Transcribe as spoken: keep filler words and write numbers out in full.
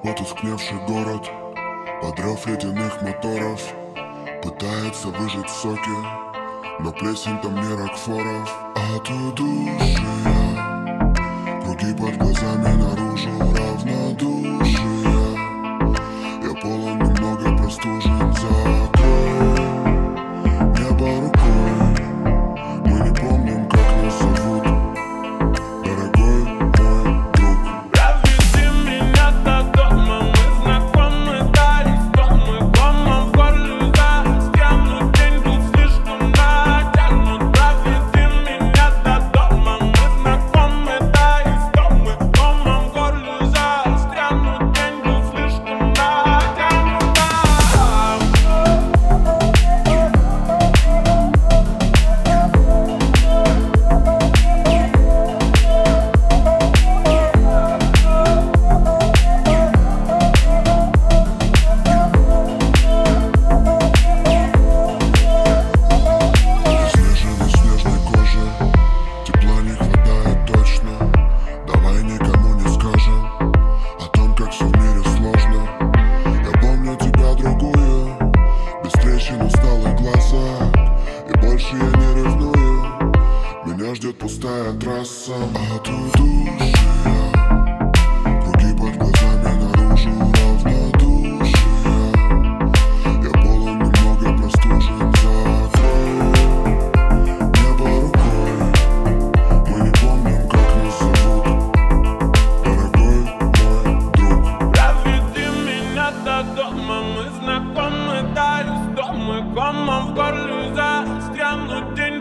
потускневший город, под рев ледяных моторов пытается выжать соки, но плесень там не Рокфоров. От удушья круги под глазами, наружу равнодушие. Я полон, немного простужен, закрой небо рукой. Мы не помним, как нас зовут, дорогой мой друг. Проведи меня до дома, мы знакомы, да, и с дома комом в горле застрянут. День был слишком натянут. Проведи меня до дома, мы знакомы, да, и с дома комом в горле застрянут. День был слишком натянут. Снежной снежной кожи тепла не хватает точно. Давай никому не скажем о том, как все в мире сложно. Я помню тебя другую, без трещин усталых глаза, и больше я не ревную. Меня ждет пустая трасса. От удушья круги под глазами, наружу равнодушие. Я полон, немного простужен, закрой небо рукой. Мы не помним, как нас зовут, дорогой мой друг. Проведи меня до дома, мы знакомы, да, и с дома комом в горле застрянут. День